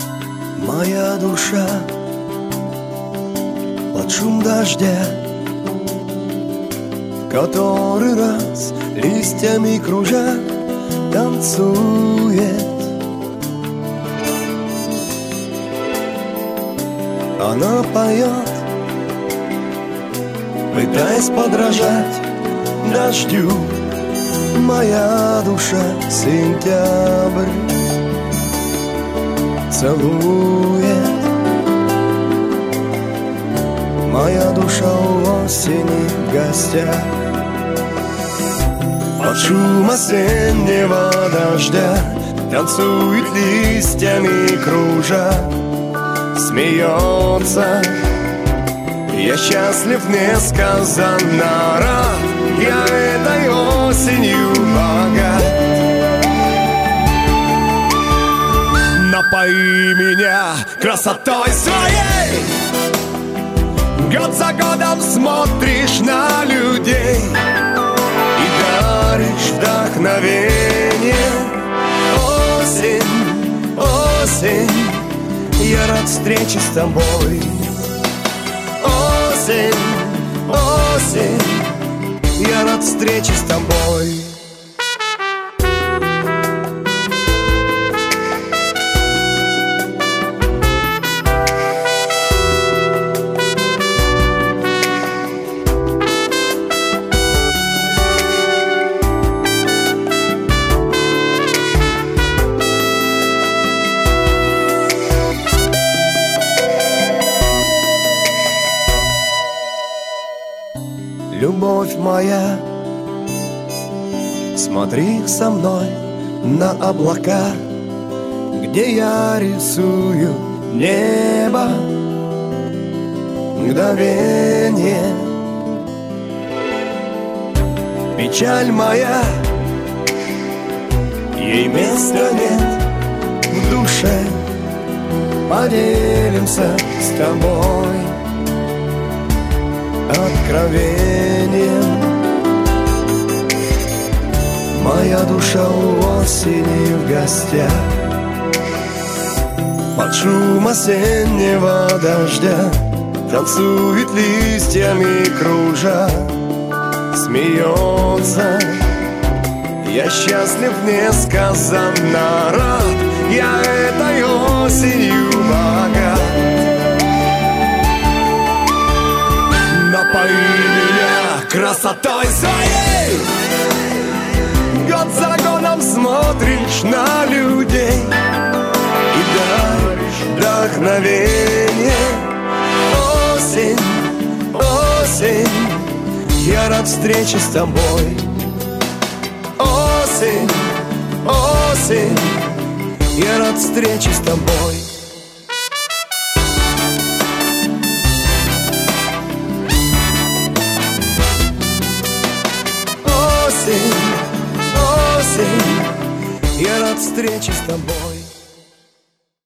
Моя душа под шум дождя, который раз листьями кружа танцует. Она поет, пытаясь подражать дождю. Моя душа сентябрь целует. Моя душа у осени в гостях. Под шум осеннего дождя танцует листьями кружа, смеется. Я счастлив несказанно рад, я этой осенью богат. Напои меня красотой своей, год за годом смотришь на людей и даришь вдохновение. Осень, осень, я рад встрече с тобой. Осень, осень, я рад встрече с тобой. Любовь моя, смотри со мной на облака, где я рисую небо, мгновение. Печаль моя, ей места нет в душе, поделимся с тобой откровением. Моя душа у осени в гостях. Под шум осеннего дождя танцует листьями кружа, смеется. Я счастлив несказанно рад, я этой осенью богат. Напои меня красотой своей, год за годом смотришь на людей и даришь вдохновение. Осень, осень, я рад встрече с тобой. Осень, осень, я рад встрече с тобой. Осень, осень, я рад встрече с тобой.